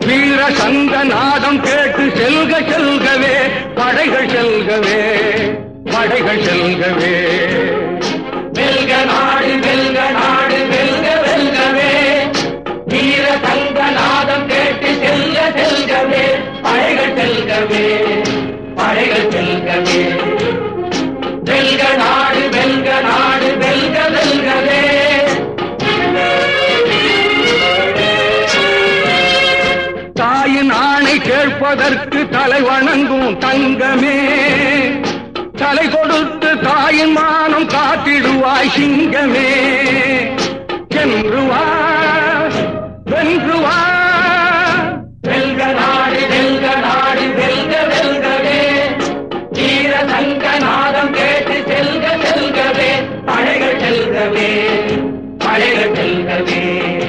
வீர சங்க நாதம் கேட்டு செல்க செல்கவே படைகள் செல்கவே படைகள் செல்கவே. வெல்க நாடு வெல்க நாடு வெல்க வெல்கவே வீர சங்க நாதம் கேட்டு செல்க செல்கவே படைகள் செல்கவே படைகள் செல்கவே. வெல்க நாடு வெல்க நாடு வெல்க வெல்கவே. தாயின் ஆணை கேட்பதற்கு தலை வணங்கும் தங்கமே தலை கொடுத்து தாயின் மானம் காத்திடுவாய் சிங்கமே. சென்று வா வென்று வா வெல்க நாடு வெல்க நாடு வெல்க வெல்கவே வீர சங்க நாதம் கேட்டு செல்க செல்கவே படைகள் செல்கவே படைகள் செல்கவே.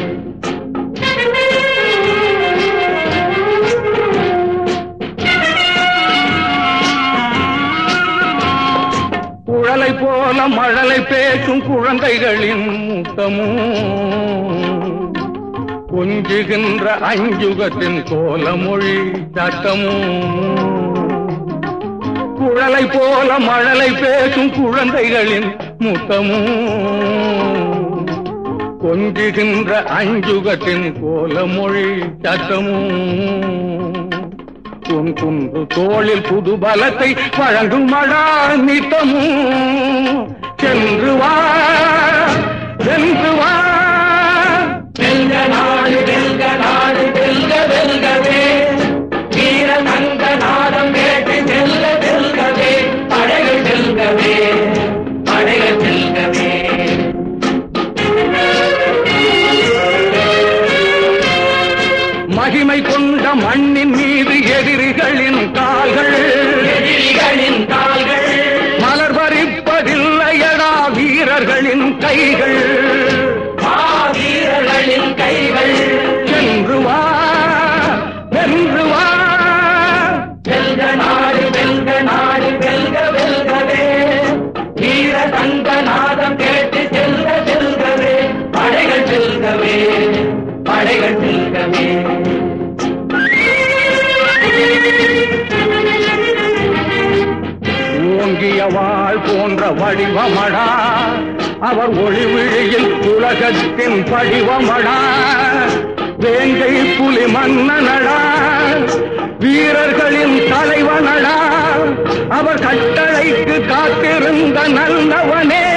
குழலை போல மழலை பேசும் குழந்தைகளின் முத்தமும் கொஞ்சுகின்ற அஞ்சுகத்தின் கோலமொழி சட்டமும். குழலை போல மழலை பேசும் குழந்தைகளின் முத்தமும் கொஞ்சுகின்ற அஞ்சுகத்தின் கோலமொழி சட்டமும். உன் குன்று தோளில் புது பலத்தை வழங்கும் மழா நித்தமும். சென்று வா வென்று வா வெல்க நாடு வெல்க நாடு வெல்க வெல்கவே வீர சங்க நாதம் கேட்டு செல்க செல்கவே படைகள் செல்கவே படைகள் செல்கவே. மகிமை கொண்ட மண்ணின் மீது எதிரிகளின் கால்கள் எதிரிகளின் கால்கள் மலர் பறிப்பதில்லையடா வீரர்களின் கைகள் வீரர்களின் கைகள். சென்று வா வென்று வா வெல்க நாடு வெல்க நாடு வெல்க வெல்கவே வீர சங்க நாதம் கேட்டு செல்க செல்கவே படைகள் செல்கவே படைகள் செல்கவே. ஓங்கிய வாழ் போன்ற வடிவமடா அவர் ஒளிவிழியில் உலகத்தின் படிவமடா. வேங்கை புலி மன்னனடா வீரர்களின் தலைவனடா அவர் கட்டளைக்கு காத்திருந்த நல்லவனே.